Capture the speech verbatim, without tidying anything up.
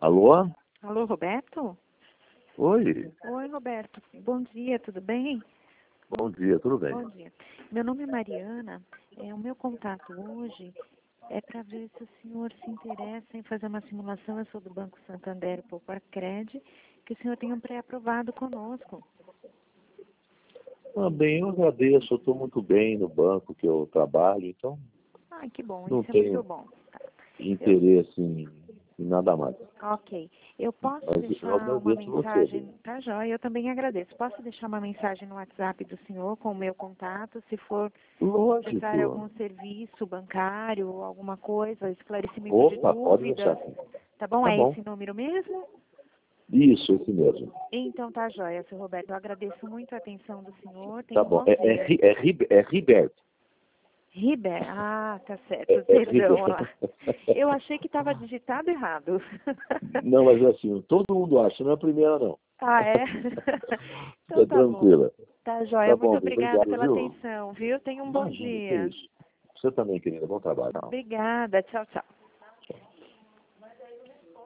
Alô? Alô, Roberto? Oi. Oi, Roberto. Bom dia, tudo bem? Bom dia, tudo bem? Bom dia. Meu nome é Mariana. É, o meu contato hoje é para ver se o senhor se interessa em fazer uma simulação. Eu sou do Banco Santander Pouparcred, que o senhor tem um pré-aprovado conosco. Ah, bem, eu agradeço. Eu estou muito bem no banco que eu trabalho, então Ai, que bom, não isso é muito tenho bom. Tá. interesse em, em nada mais. Ok. Eu posso Mas eu deixar uma agradeço você. mensagem, tá joia? Eu também agradeço. Posso deixar uma mensagem no WhatsApp do senhor com o meu contato, se for necessário Lógico. algum serviço bancário, alguma coisa, esclarecimento de Opa, pode deixar dúvidas. assim. Tá bom? Tá É bom. esse número mesmo? Isso, esse mesmo. Então tá joia, seu Roberto. Eu agradeço muito a atenção do senhor. Tenha Tá um bom. bom É, é, dia. Ri- é, Ri- é Riberto. Riber, ah, tá É, certo, é perdão. Riberto. Olá. Eu achei que estava digitado errado. Não, mas assim, todo mundo acha, não é a primeira não. Ah, é? Então Fica tá bom. tranquila. Tá joia. Tá Muito bom, obrigada obrigado, pela viu? atenção, viu? Tenha um bom Imagina, que dia. isso. Você também, querida. Bom trabalho. Obrigada. Tchau, tchau.